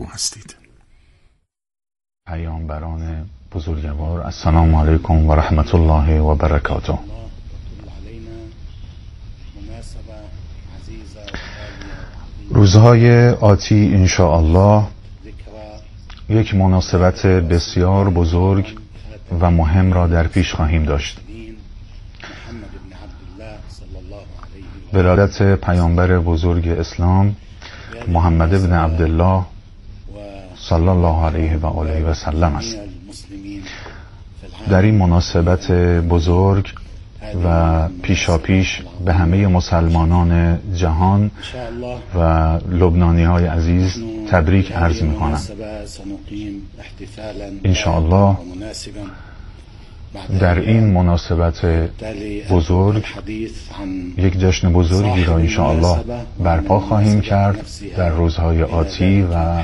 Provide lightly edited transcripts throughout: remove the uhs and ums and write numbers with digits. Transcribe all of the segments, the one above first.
هستید. پیامبران بزرگوار، السلام علیکم و رحمت الله و برکاته. روزهای آتی انشاءالله یک مناسبت بسیار بزرگ و مهم را در پیش خواهیم داشت. ولادت پیامبر بزرگ اسلام محمد بن عبدالله صلی الله علیه و آله و سلم است. در این مناسبت بزرگ و پیشاپیش به همه مسلمانان جهان و لبنانی‌های عزیز تبریک عرض می‌کنم. انشاءالله در این مناسبت بزرگ یک جشن بزرگی را انشاءالله برپا خواهیم کرد در روزهای آتی و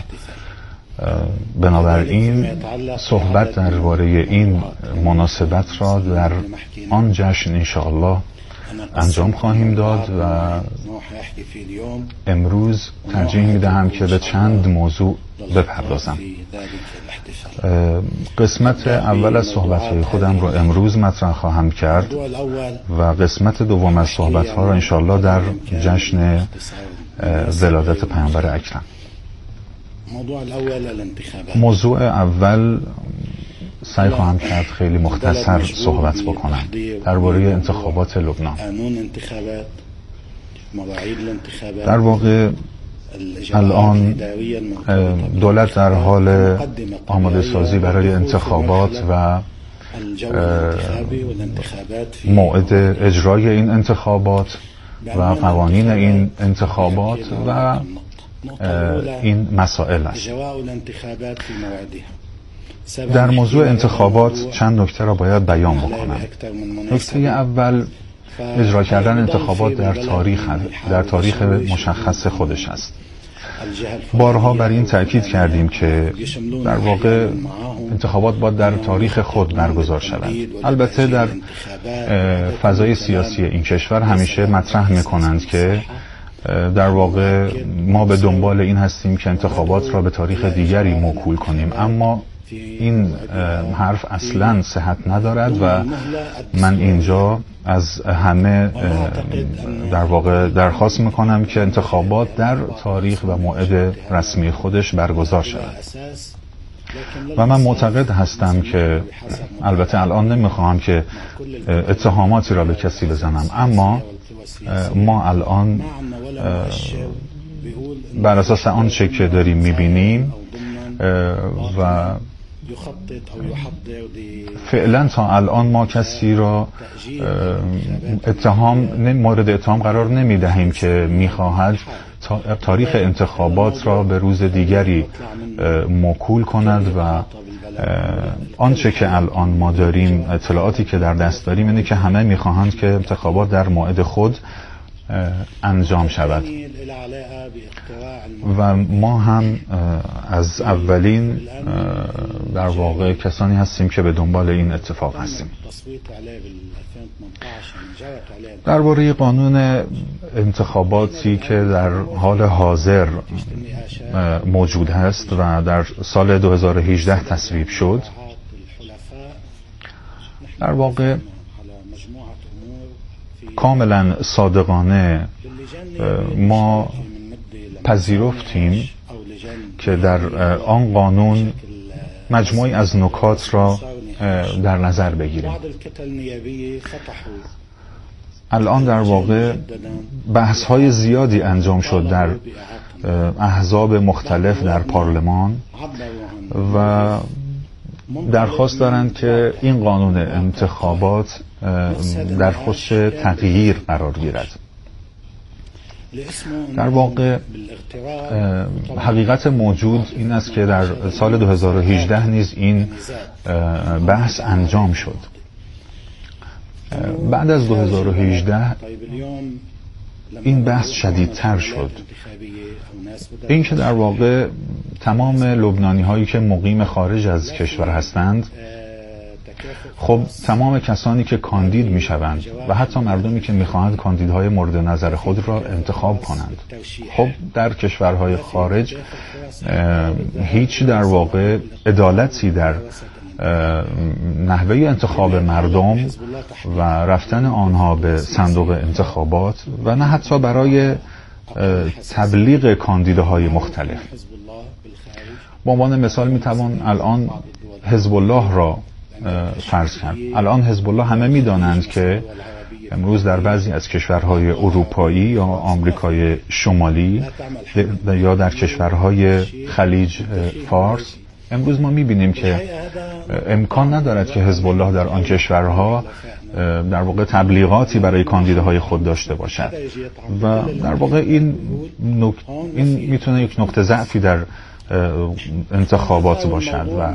بنابراین صحبت درباره این مناسبت را در آن جشن انشاءالله انجام خواهیم داد و امروز ترجیح میدهم که به چند موضوع بپردازم. قسمت اول از صحبت‌های خودم را امروز مطرح خواهم کرد و قسمت دوم از صحبت‌ها را انشاءالله در جشن ولادت پیامبر اکرم. موضوع اول سعی خواهم کرد خیلی مختصر صحبت بکنم درباره انتخابات لبنان. در واقع الان دولت در حال آماده سازی برای انتخابات و موعد اجرای این انتخابات و قوانین این انتخابات و این مسائل است. در موضوع انتخابات چند نکته را باید بیان بکنم. نکته اول، اجرا کردن انتخابات در تاریخ مشخص خودش است. بارها بر این تأکید کردیم که در واقع انتخابات باید در تاریخ خود برگزار شود. البته در فضای سیاسی این کشور همیشه مطرح می‌کنند که در واقع ما به دنبال این هستیم که انتخابات را به تاریخ دیگری موکول کنیم، اما این حرف اصلاً صحت ندارد و من اینجا از همه در واقع درخواست میکنم که انتخابات در تاریخ و موعد رسمی خودش برگزار شود. و من معتقد هستم که البته الان نمیخواهم که اتهاماتی را به کسی بزنم، اما ما الان بر اساس آنچه که داریم میبینیم و فعلا تا الان ما کسی را مورد اتهام قرار نمیدهیم که میخواهد تاریخ انتخابات را به روز دیگری موکول کند و آنچه که الان ما داریم، اطلاعاتی که در دست داریم اینه که همه میخواهند که انتخابات در موعد خود انجام شود و ما هم از اولین در واقع کسانی هستیم که به دنبال این اتفاق هستیم. درباره قانون انتخاباتی که در حال حاضر موجود هست و در سال 2018 تصویب شد، در واقع کاملا صادقانه ما پذیرفتیم که در آن قانون مجموعی از نکات را در نظر بگیریم. الان در واقع بحث‌های زیادی انجام شد در احزاب مختلف در پارلمان و درخواست دارند که این قانون انتخابات در خودش تغییر قرار گیرد. در واقع حقیقت موجود این است که در سال 2018 نیز این بحث انجام شد. بعد از 2018 این بحث شدیدتر شد. این که در واقع تمام لبنانی هایی که مقیم خارج از کشور هستند خب تمام کسانی که کاندید میشوند و حتی مردمی که میخواهند کاندیدهای مورد نظر خود را انتخاب کنند، خب در کشورهای خارج هیچ در واقع عدالتی در نحوه انتخاب مردم و رفتن آنها به صندوق انتخابات و نه حتی برای تبلیغ کاندیداهای مختلف. به عنوان مثال میتوان الان حزب الله را فرض کرد. الان حزب الله همه میدانند که امروز در بعضی از کشورهای اروپایی یا آمریکای شمالی یا در کشورهای خلیج فارس امروز ما میبینیم که امکان ندارد که حزب الله در آن کشورها در واقع تبلیغاتی برای کاندیداهای خود داشته باشد و در واقع این میتونه یک نقطه ضعفی در انتخابات باشد و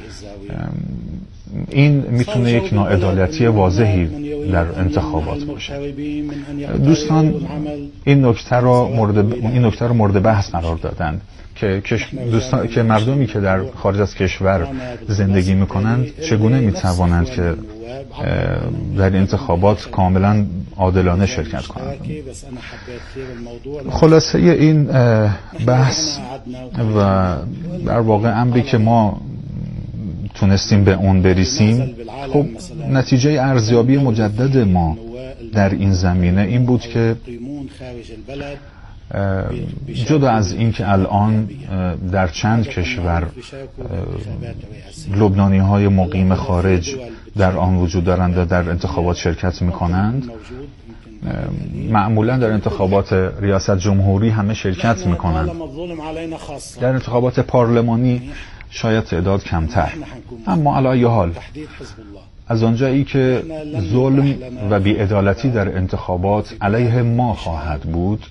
این میتونه یک ناعدالتی واضحی در انتخابات باشد. دوستان این نکته رو مورد بحث قرار دادند که مردمی که در خارج از کشور زندگی میکنند چگونه میتوانند که در انتخابات کاملا عادلانه شرکت کنند. خلاصه این بحث و در واقع امری که ما تونستیم به اون برسیم، خب نتیجه ارزیابی مجدد ما در این زمینه این بود که جدا از این که الان در چند کشور لبنانی‌های مقیم خارج در آن وجود دارند و در انتخابات شرکت می‌کنند، معمولا در انتخابات ریاست جمهوری همه شرکت می‌کنند. در انتخابات پارلمانی شاید تعداد کمتر، اما علی ای حال از آنجایی که ظلم و بی‌عدالتی در انتخابات علیه ما خواهد بود،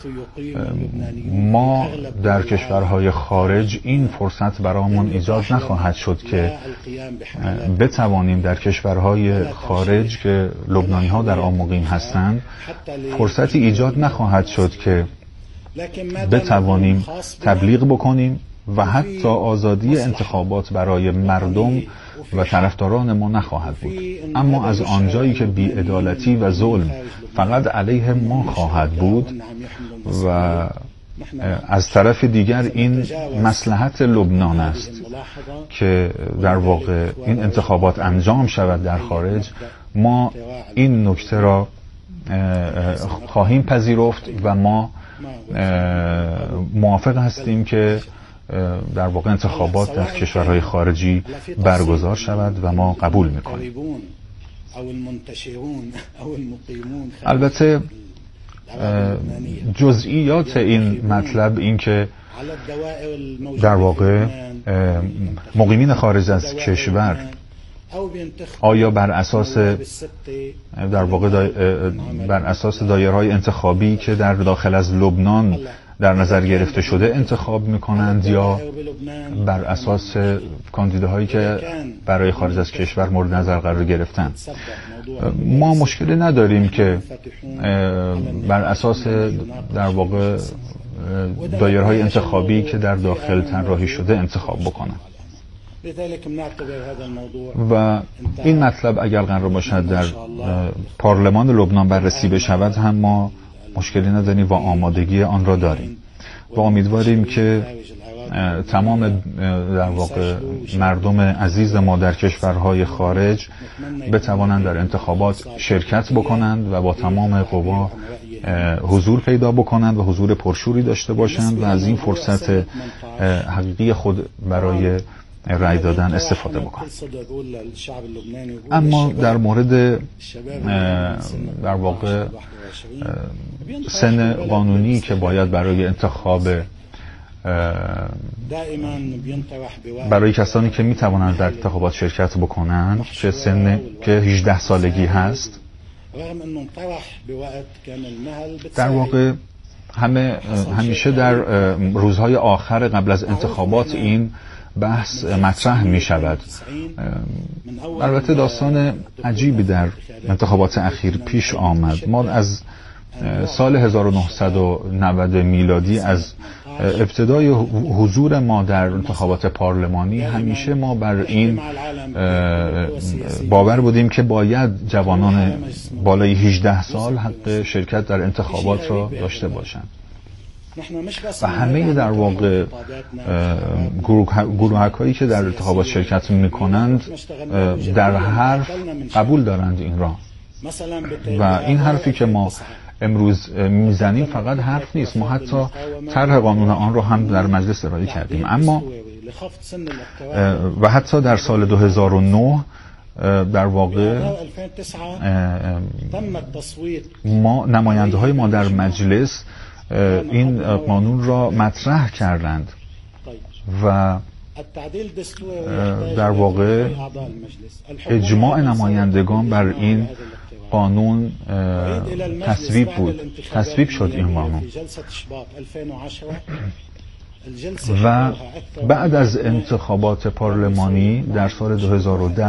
ما در کشورهای خارج این فرصت برامون ایجاد نخواهد شد که بتوانیم در کشورهای خارج که لبنانی‌ها در آن مقیم هستند فرصتی ایجاد نخواهد شد که بتوانیم تبلیغ بکنیم و حتی آزادی انتخابات برای مردم و طرفداران ما نخواهد بود. اما از آنجایی که بی‌عدالتی و ظلم فقط علیه ما خواهد بود و از طرف دیگر این مصلحت لبنان است که در واقع این انتخابات انجام شود در خارج، ما این نکته را خواهیم پذیرفت و ما موافق هستیم که در واقع انتخابات در کشورهای خارجی برگزار شود و ما قبول میکنیم. البته جزئیات این مطلب این که در واقع مقیمین خارج از کشور آیا بر اساس در واقع بر اساس دایره‌های انتخابی که در داخل از لبنان در نظر گرفته شده انتخاب میکنند یا بر اساس کاندیداهایی که برای خارج از کشور مورد نظر قرار گرفتند. ما مشکلی نداریم که بر اساس در واقع دایره‌های انتخابی که در داخل طراحی شده انتخاب بکنند و این مطلب اگر قرار باشد در پارلمان لبنان بررسی بشود هم ما مشکلی نداریم و آمادگی آن را داریم و امیدواریم که تمام در واقع مردم عزیز ما در کشورهای خارج بتوانند در انتخابات شرکت بکنند و با تمام قوا حضور پیدا بکنند و حضور پرشوری داشته باشند و از این فرصت حقیقی خود برای رأی دادن استفاده بکنند. اما در مورد در واقع سن قانونی که باید برای انتخاب برای کسانی که میتوانند در انتخابات شرکت بکنند که سن که 18 سالگی هست، در واقع همیشه در روزهای آخر قبل از انتخابات این بحث مطرح می شود. البته داستان عجیبی در انتخابات اخیر پیش آمد. ما از سال 1990 میلادی از ابتدای حضور ما در انتخابات پارلمانی همیشه ما بر این باور بودیم که باید جوانان بالای 18 سال حق شرکت در انتخابات را داشته باشند و همه در واقع گروه‌هایی که در انتخابات شرکت می‌کنند در حرف قبول دارند این را و این حرفی که ما امروز میزنیم فقط حرف نیست، ما حتی طرح قانون آن رو هم در مجلس ارائه کردیم. اما و حتی در سال 2009 در واقع ما نماینده های ما در مجلس این قانون را مطرح کردند و در واقع اجماع نمایندگان بر این قانون تصویب شد این قانون و بعد از انتخابات پارلمانی در سال 2010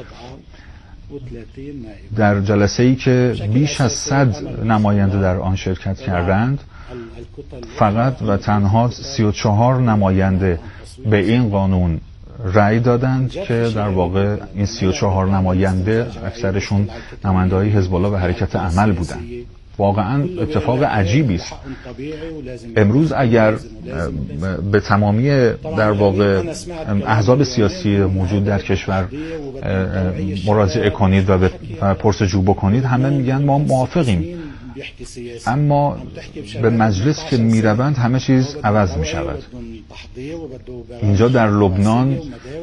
در جلسه‌ای که بیش از 100 نماینده در آن شرکت کردند فقط و تنها 34 نماینده به این قانون رأی دادند که در واقع این 34 نماینده اکثرشون نماینده‌های حزب الله و حرکت عمل بودند. واقعا اتفاق عجیبی است. امروز اگر به تمامی در واقع احزاب سیاسی موجود در کشور مراجعه کنید و پرسجو بکنید همه میگن ما موافقیم، اما به مجلس که میروند همه چیز عوض میشود. اینجا در لبنان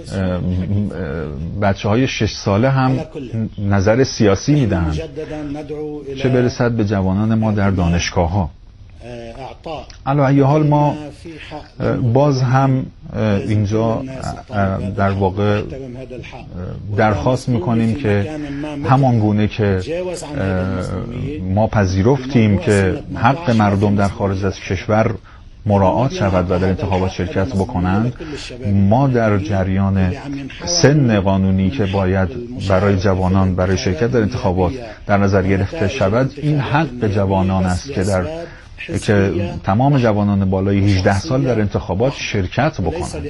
بچه‌های 6 ساله هم نظر سیاسی میدهند، چه برسد به جوانان ما در دانشگاه‌ها. علی ای حال ما باز هم اینجا در واقع درخواست میکنیم که همان گونه که ما پذیرفتیم که حق مردم در خارج از کشور مراعات شود و در انتخابات شرکت بکنند، ما در جریان سن قانونی که باید برای جوانان برای شرکت در انتخابات در نظر گرفته شود، این حق جوانان است که تمام جوانان بالای 18 سال در انتخابات شرکت بکنند.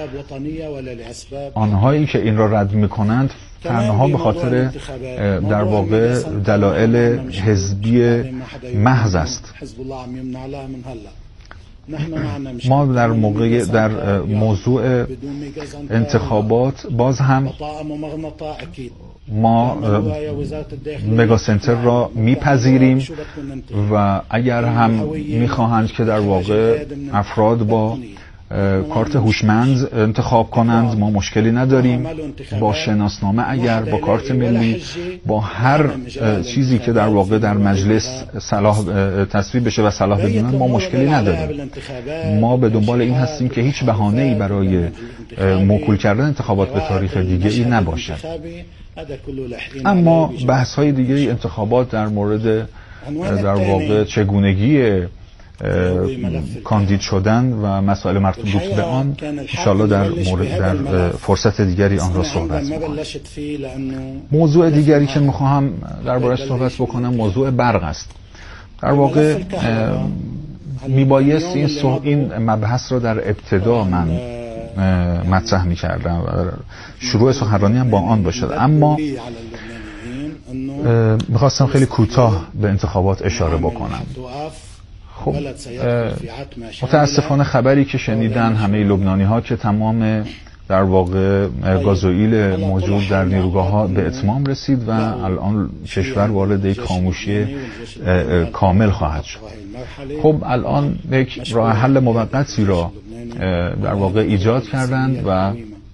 آنهایی که این را رد میکنند تنها به خاطر در واقع دلایل حزبی محض است. ما در موضوع انتخابات باز هم ما مگا سنتر را میپذیریم و اگر هم میخواهند که در واقع افراد با کارت هوشمند انتخاب کنند ما مشکلی نداریم، با شناسنامه اگر با کارت ملی با هر چیزی که در واقع در مجلس صلاح تصویب بشه و صلاح بدونن ما مشکلی نداریم. ما به دنبال این هستیم که هیچ بهانه‌ای برای موکول کردن انتخابات به تاریخ دیگه ای نباشد. اما بحث های دیگه انتخابات در مورد در واقع چگونگی کاندید شدن و مسائل مربوط به آن انشاءالله در فرصت دیگری آن را صحبت می‌کنم. موضوع دیگری که می‌خواهم درباره‌اش صحبت بکنم موضوع برق است. در واقع میبایست این مبحث را در ابتدا من مطرح می‌کردم و شروع سخنرانی هم با آن باشد، اما می‌خواستم خیلی کوتاه به انتخابات اشاره بکنم. خب متاسفانه خبری که شنیدن همه لبنانی‌ها که تمام در واقع گازوئیل موجود در نیروگاه‌ها به اتمام رسید و الان کشور وارد یک خاموشی کامل خواهد شد. خب الان یک راه حل موقتی را در واقع ایجاد کردند و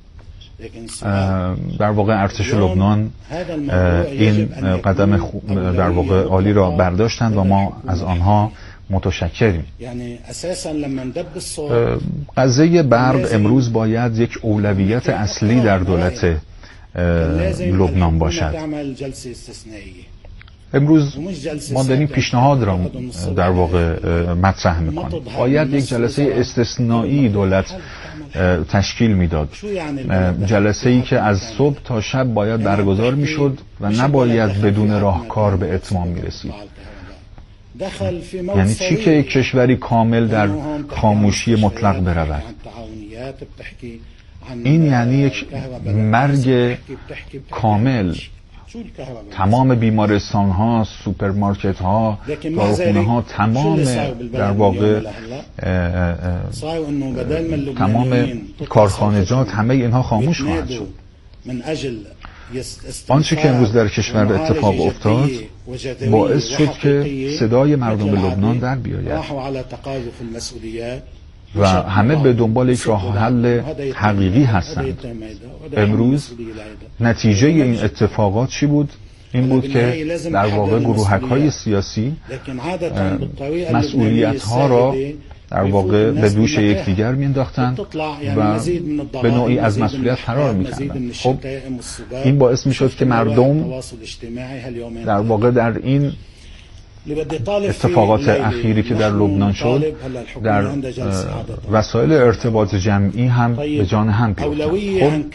در واقع ارتش لبنان این قدم در واقع عالی را برداشتند و ما از آنها متشکریم. قضیه برق امروز باید یک اولویت اصلی در دولت لبنان باشد. امروز ما داریم پیشنهاد را در واقع مطرح میکنیم. باید یک جلسه استثنایی دولت تشکیل میداد، جلسه‌ای که از صبح تا شب باید برگزار میشد و نباید بدون راهکار به اتمام میرسید. یعنی چی که یک کشوری کامل در خاموشی مطلق برود؟ این یعنی یک مرگ کامل. تمام بیمارستان ها، سوپرمارکت ها، داروخانه ها، تمام در واقع تمام کارخانجات، همه اینها خاموش خواهد شد. آنچه که امروز در کشور اتفاق افتاد باعث شد که صدای مردم لبنان در بیاید و همه به دنبال یک راه حل حقیقی هستند. امروز نتیجه این اتفاقات چی بود؟ این بود که در واقع گروهک‌های سیاسی مسئولیت‌ها را در واقع به دوش یکدیگر می‌انداختند و به نوعی از مسئولیت فرار می‌کردند. خب این باعث می‌شد که مردم در واقع در این اتفاقات اخیری که در لبنان شد در وسایل ارتباط جمعی هم به جان هم بیفتند.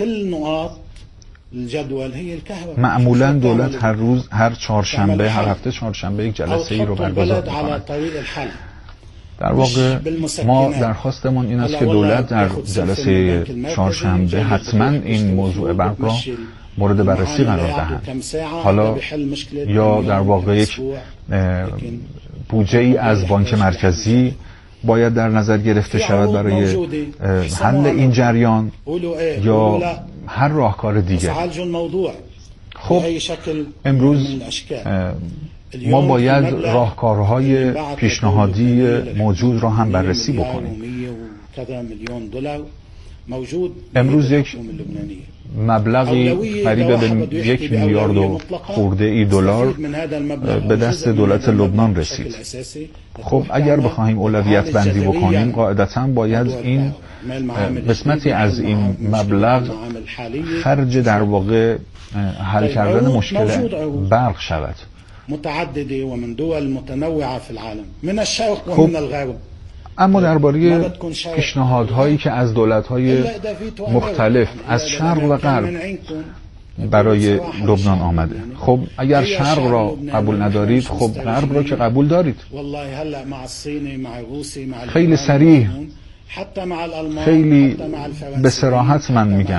معمولا دولت هر روز، هر چهارشنبه، هر هفته چهارشنبه یک جلسه ای رو برگزار می‌کند. در واقع ما درخواستمون این است که دولت در جلسه چهارشنبه حتما این موضوع برق را مورد بررسی قرار دهند. حالا یا در واقع یک بودجه ای از بانک مرکزی باید در نظر گرفته شود برای حل این جریان یا هر راهکار دیگر. خب امروز ما باید راهکارهای پیشنهادی موجود را هم بررسی بکنیم. امروز یک مبلغی قریب به 1 میلیارد و خورده ای دلار به دست دولت لبنان رسید. خب اگر بخواهیم اولویت بندی بکنیم قاعدتاً باید این قسمتی از این مبلغ خرج در واقع حل کردن مشکل برق شود. متعدده و من دول متنوعه في العالم من الشرق و من الغرب. اما درباره پیشنهادهایی که از دولت‌های مختلف از شرق و غرب برای لبنان آمده، خب اگر شرق را قبول ندارید خب غرب را که قبول دارید. خیلی صریح، خیلی به صراحت من میگم.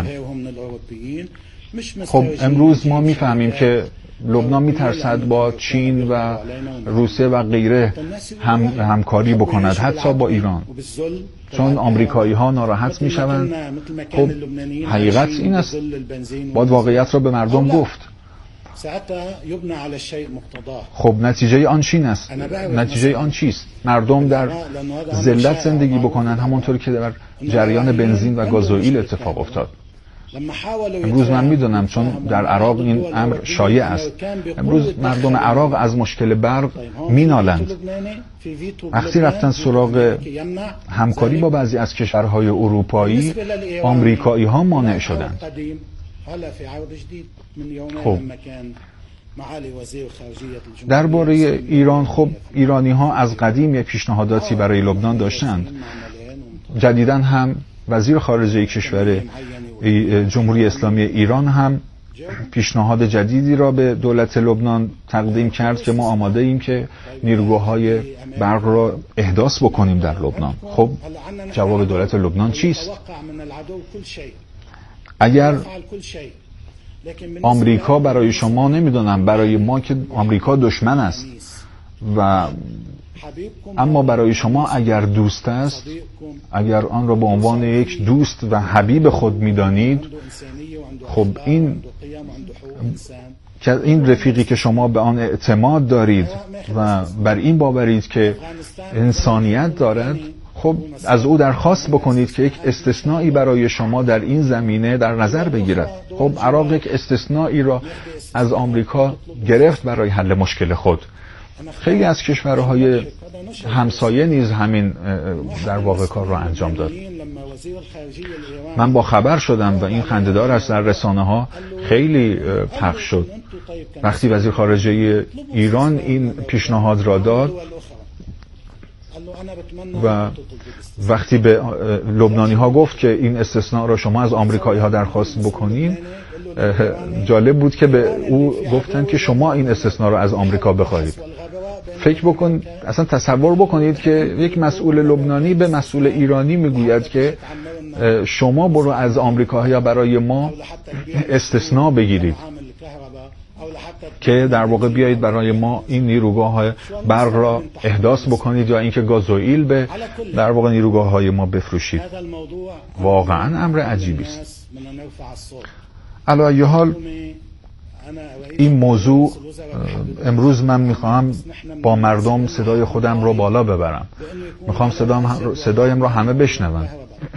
خب امروز ما میفهمیم که لبنان میترسد با چین و روسیه و غیره همکاری بکند، حتی با ایران، چون آمریکایی ها ناراحت میشوند. خب حقیقت این است، باید واقعیت را به مردم گفت. خب نتیجه آن چین است؟ نتیجه آن چیست؟ مردم در ذلت زندگی بکنند، همونطور که در جریان بنزین و گازوئیل اتفاق افتاد. امروز من میدونم چون در عراق این امر شایع است. امروز مردم عراق از مشکل برق مینالند. وقتی رفتن سراغ همکاری با بعضی از کشورهای اروپایی، آمریکایی ها مانع شدند. خب درباره ایران، خب ایرانی ها از قدیم یک پیشنهاداتی برای لبنان داشتند. جدیداً هم وزیر خارجه کشور جمهوری اسلامی ایران هم پیشنهاد جدیدی را به دولت لبنان تقدیم کرد که ما آماده ایم که نیروگاه‌های برق را احداث بکنیم در لبنان. خب جواب دولت لبنان چیست؟ اگر آمریکا برای شما، نمیدونم، برای ما که آمریکا دشمن است و اما برای شما اگر دوست است، اگر آن را به عنوان یک دوست و حبیب خود می‌دانید، خب این رفیقی که شما به آن اعتماد دارید و بر این باورید که انسانیت دارد، خب از او درخواست بکنید که یک استثنایی برای شما در این زمینه در نظر بگیرد. خب عراق یک استثنایی را از آمریکا گرفت برای حل مشکل خود. خیلی از کشورهای همسایه نیز همین در واقع کار را انجام داد. من با خبر شدم و این خنده‌دار است، در رسانه‌ها خیلی پخش شد. وقتی وزیر خارجه ایران این پیشنهاد را داد و وقتی به لبنانی‌ها گفت که این استثناء را شما از آمریکایی‌ها درخواست بکنین، جالب بود که به او گفتن که شما این استثناء را از آمریکا بخواهید. فکر بکن، اصلا تصور بکنید که یک مسئول لبنانی به مسئول ایرانی میگوید که شما برو از آمریکایی‌ها برای ما استثناء بگیرید که در واقع بیایید برای ما این نیروگاه برق را احداث بکنید یا اینکه گازوئیل به در واقع نیروگاه‌های ما بفروشید. واقعا امر عجیبی است. علی ای حال این موضوع امروز من میخوام با مردم صدای خودم رو بالا ببرم، میخوام صدایم رو همه بشنون.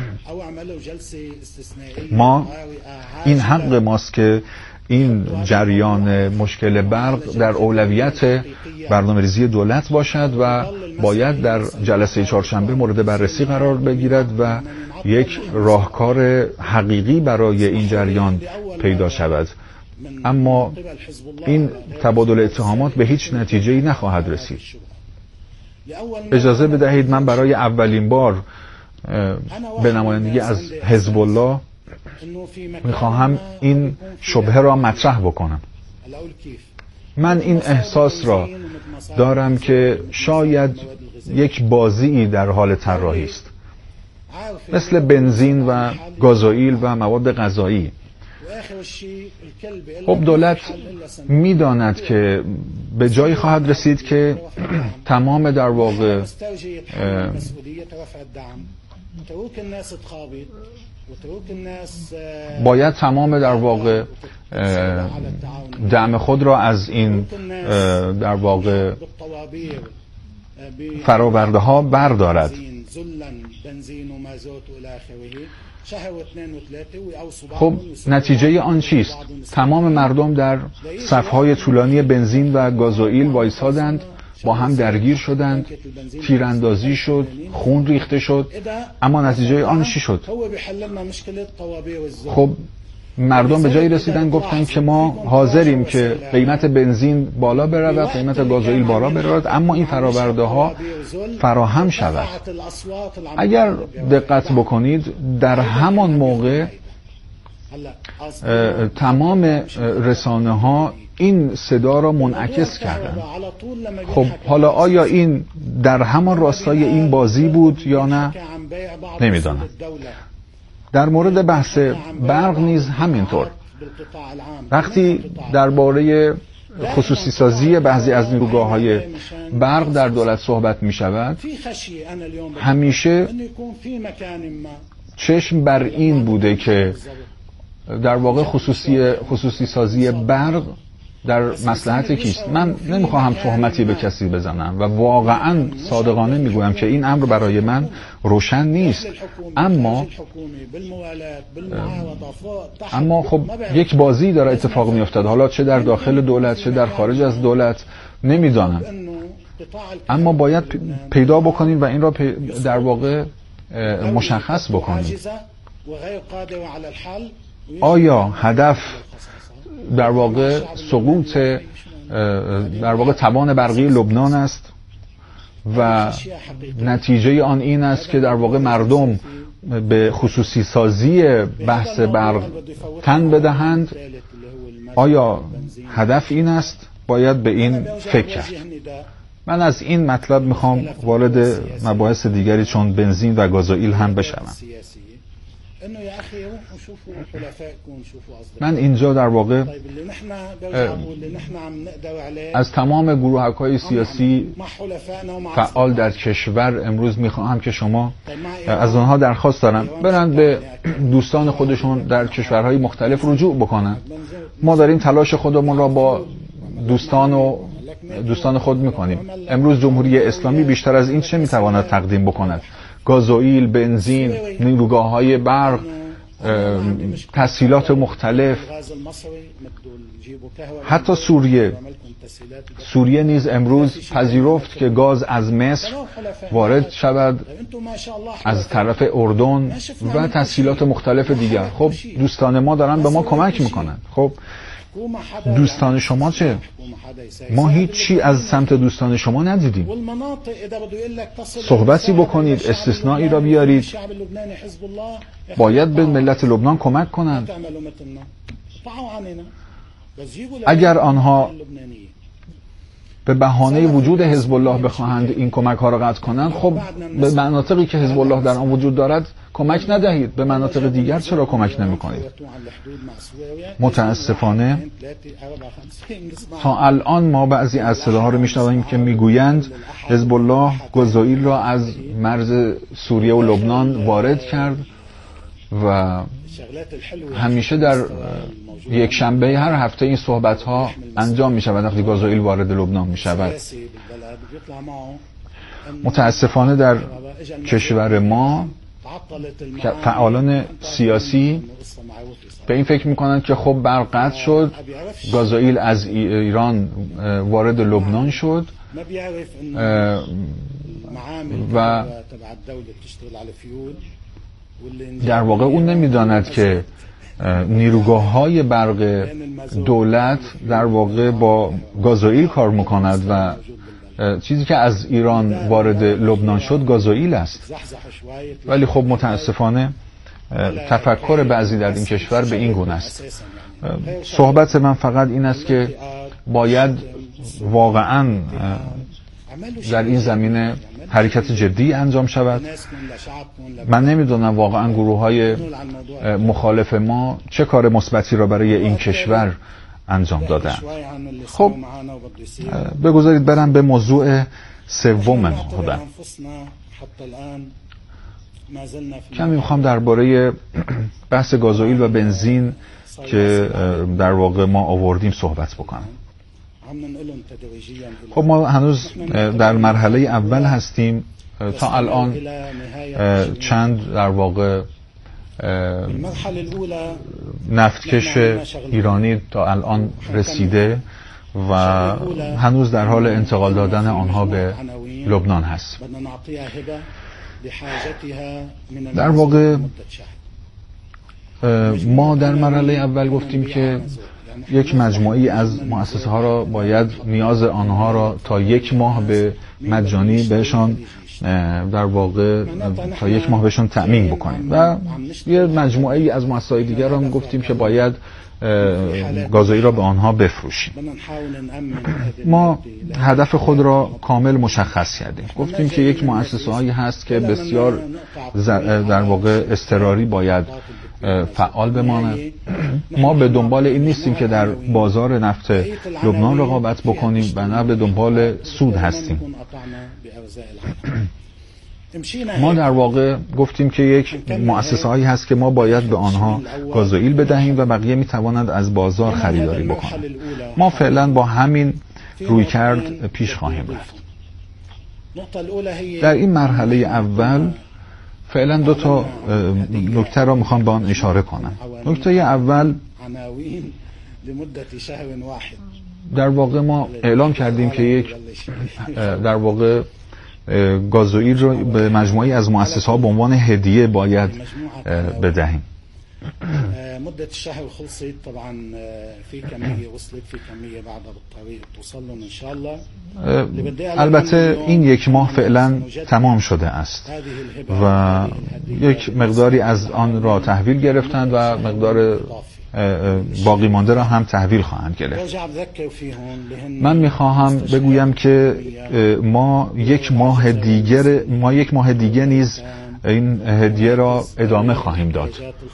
ما این حق ماست که این جریان مشکل برق در اولویت برنامه‌ریزی دولت باشد و باید در جلسه چهارشنبه مورد بررسی قرار بگیرد و یک راهکار حقیقی برای این جریان پیدا شود. اما این تبادل اتهامات به هیچ نتیجه‌ای نخواهد رسید. اجازه بدهید من برای اولین بار به نمایندگی از حزب الله میخواهم این شبهه را مطرح بکنم. من این احساس را دارم که شاید یک بازی در حال طراحی است، مثل بنزین و گازوئیل و مواد غذایی. خب دولت میداند که به جایی خواهد رسید که تمام در واقع باید تمام در واقع دعم خود را از این در واقع فراورده ها بردارد. خب نتیجه آن چیست؟ تمام مردم در صفهای طولانی بنزین و گازوئیل وایسادند، با هم درگیر شدند، تیراندازی شد، خون ریخته شد، اما نتیجه آن چی شد؟ خب مردم به جایی رسیدن گفتن که ما حاضریم که قیمت بنزین بالا برود، قیمت گازوئیل بالا برود، اما این فراورده ها فراهم شود. اگر دقت بکنید در همان موقع تمام رسانه ها این صدا را منعکس کردن. خب حالا آیا این در همان راستای این بازی بود یا نه؟ نمیدانم. در مورد بحث برق نیز همینطور. وقتی درباره خصوصی سازی بعضی از نیروگاه‌های برق در دولت صحبت می شود، همیشه چشم بر این بوده که در واقع خصوصی سازی برق در مصلحت کیست. من نمیخواهم تهمتی به کسی بزنم و واقعا صادقانه میگویم که این امر برای من روشن نیست، اما خب یک بازی داره اتفاق میافتد، حالا چه در داخل دولت چه در خارج از دولت نمیدانم، اما باید پیدا بکنیم و این را در واقع مشخص بکنیم. آیا هدف در واقع سقوط در واقع توان برقی لبنان است و نتیجه آن این است که در واقع مردم به خصوصی سازی بحث برق تن بدهند؟ آیا هدف این است؟ باید به این فکر کرد. من از این مطلب میخوام وارد مباحث دیگری چون بنزین و گازوئیل هم بشوم. من اینجا در واقع از تمام گروه‌های سیاسی فعال در کشور امروز میخواهم که شما از آنها درخواست دارم برند به دوستان خودشون در کشورهای مختلف رجوع بکنن. ما داریم تلاش خودمون را با دوستان خود میکنیم. امروز جمهوری اسلامی بیشتر از این چه میتواند تقدیم بکند؟ گازوئیل، بنزین، نیروگاه‌های برق، تسهیلات مختلف، حتی سوریه نیز امروز پذیرفت که گاز از مصر وارد شود از طرف اردن و تسهیلات مختلف دیگر. خب دوستان ما دارن به ما کمک میکنن. خب دوستان شما چه؟ ما هیچی از سمت دوستان شما ندیدیم. صحبتی بکنید، استثنایی را بیارید. باید به ملت لبنان کمک کنند. اگر آنها به بهانه وجود حزب الله بخواهند این کمک ها را قطع کنند، خب به مناطقی که حزب الله در آن وجود دارد کمک ندهید، به مناطق دیگر چرا کمک نمی کنید؟ متاسفانه تا الان ما بعضی از صداها رو میشنویم که میگویند حزب الله گزائیل را از مرز سوریه و لبنان وارد کرد و همیشه در یک شنبه هر هفته این صحبت ها انجام می شود وقتی گازائیل وارد لبنان می شود. متاسفانه در کشور ما فعالان سیاسی به این فکر می کنند که خب برق قطع شد، گازائیل از ایران وارد لبنان شد و در واقع اون نمیداند که نیروگاه‌های برق دولت در واقع با گازائیل کار میکند و چیزی که از ایران وارد لبنان شد گازائیل است. ولی خب متاسفانه تفکر بعضی در این کشور به این گونه است. صحبت من فقط این است که باید واقعاً در این زمینه حرکت جدی انجام شود. من نمیدونم واقعا گروه‌های مخالف ما چه کار مثبتی را برای این کشور انجام دادن. خب بگذارید برم به موضوع سوم خودم. کمی میخوام درباره بحث گازوئیل و بنزین که در واقع ما آوردیم صحبت بکنم. خب ما هنوز در مرحله اول هستیم. تا الان چند در واقع نفتکش ایرانی تا الان رسیده و هنوز در حال انتقال دادن آنها به لبنان هست. در واقع ما در مرحله اول گفتیم که یک مجموعی از مؤسسه ها را باید نیاز آنها را تا یک ماه به مجانی بهشان در واقع تا یک ماه بهشون تأمین بکنیم و یه مجموعی از مؤسسه‌های دیگر را گفتیم که باید گازوئیل را به آنها بفروشیم. ما هدف خود را کامل مشخص کردیم. گفتیم که یک مؤسسه هایی هست که بسیار در واقع اضطراری باید فعال بماند. ما به دنبال این نیستیم که در بازار نفت لبنان رقابت بکنیم و نه به دنبال سود هستیم. ما در واقع گفتیم که یک مؤسسه هایی هست که ما باید به آنها گازوئیل بدهیم و بقیه می توانند از بازار خریداری بکنند. ما فعلا با همین رویکرد پیش خواهیم رفت. در این مرحله اول فعلا دو تا نکته را میخوام به آن اشاره کنم. نکته اول، در واقع ما اعلام کردیم که یک در واقع گازوئیل رو به مجموعی از مؤسسه‌ها به عنوان هدیه باید بدهیم. مدة الشهر خلصت طبعا في كمية وصلت في كمية بعدها بالطريق توصل لهم ان شاء الله. البته این یک ماه فعلا تمام شده است و یک مقداری از آن را تحویل گرفتند و مقدار باقی مانده را هم تحویل خواهند گرفت. من میخواهم بگویم که ما یک ماه دیگه نیز این هدیه را ادامه خواهیم داد.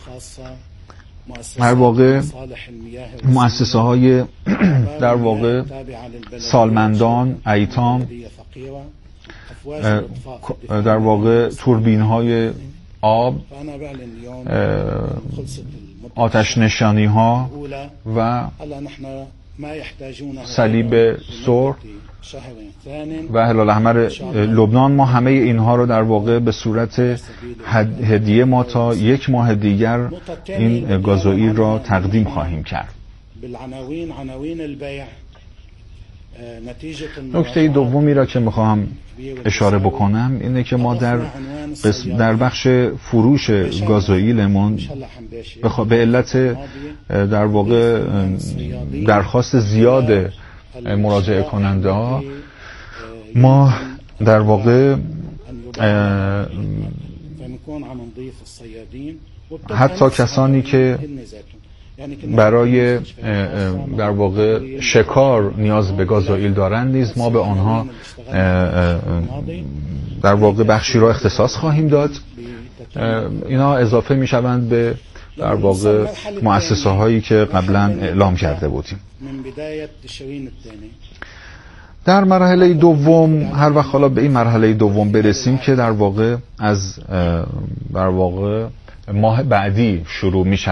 در واقع مؤسسه های در واقع سالمندان، ایتام، در واقع توربین های آب، آتش نشانی ها و صلیب سرخ و هلال احمر لبنان، ما همه اینها رو در واقع به صورت هدیه ما تا یک ماه دیگر این گازوئیل را تقدیم خواهیم کرد. نکته دومی را که میخواهم اشاره بکنم اینه که ما در بخش فروش گازوئیلمون به علت در واقع درخواست زیاد مراجعه کننده ها، ما در واقع حتی کسانی که برای در واقع شکار نیاز به گازوئیل دارند نیز ما به آنها در واقع بخشی را اختصاص خواهیم داد. اینا اضافه می شوند به در واقع مؤسسه هایی که قبلا اعلام کرده بودیم. در مرحله دوم هر وقت حالا به این مرحله دوم برسیم که در واقع از در واقع ماه بعدی شروع می شود